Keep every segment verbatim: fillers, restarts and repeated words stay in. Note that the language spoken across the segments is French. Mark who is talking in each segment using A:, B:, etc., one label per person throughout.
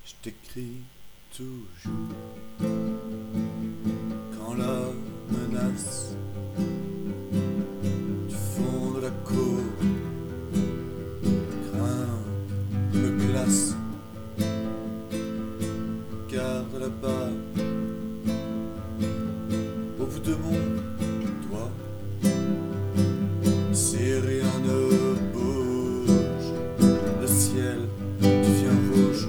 A: Je t'écris toujours quand la menace du fond de la cour craint me glace. Garde là-bas au bout de mon doigt, si rien ne bouge, le ciel devient rouge.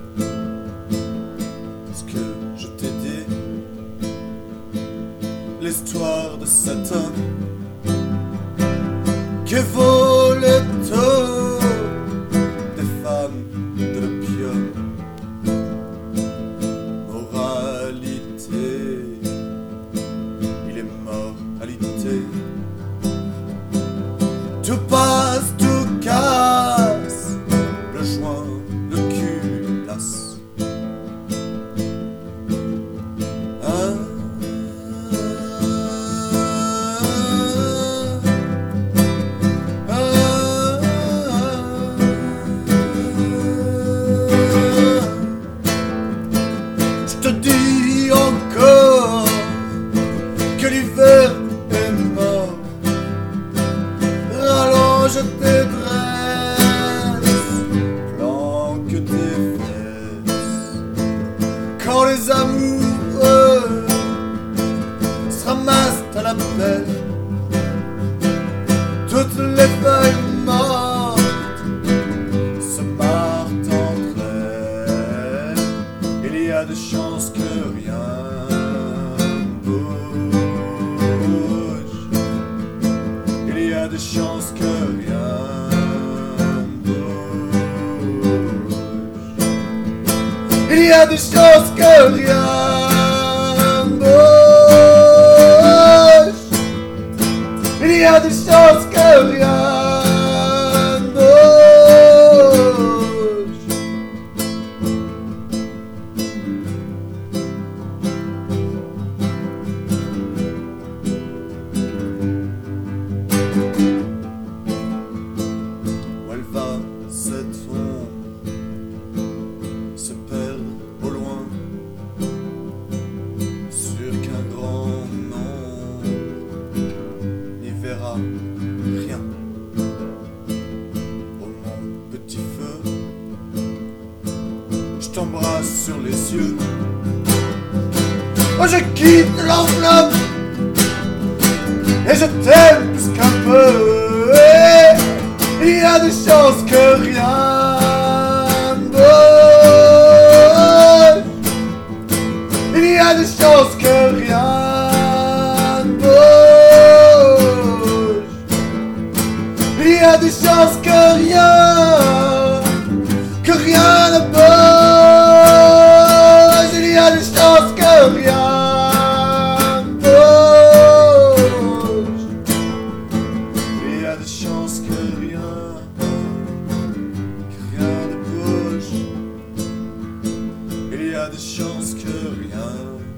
A: Est-ce que je t'ai dit l'histoire de Satan qui vaut le taux des femmes de l'opium? Moralité, il est moralité. Tout passe, tout casse, le joint, le culasse. Ah, ah, ah. Je te dis encore que l'hiver est mort. Rallonge tes tresses, planque tes fesses. Quand les amoureux se ramassent à la pelle, toutes les feuilles mortes se marrent entre elles. Il y a de chances que rien bouge. Il y a de chances que rien bouge. Il y a de chances que rien bouge. Il y a de chances que rien bouge. Où elle va, cette ombre se perd au loin, sûr qu'un grand nombre n'y verra rien. Oh mon petit feu, je t'embrasse sur les yeux. Oh, je quitte l'enveloppe et je t'aime plus qu'un peu. Il y a des chances que rien bouge. Il y a des chances que rien bouge. Il y a des chances que rien, que rien ne bouge. Il y a des chances que rien bouge. Il y a des chances que rien, que rien ne bouge. Il y a des chances que rien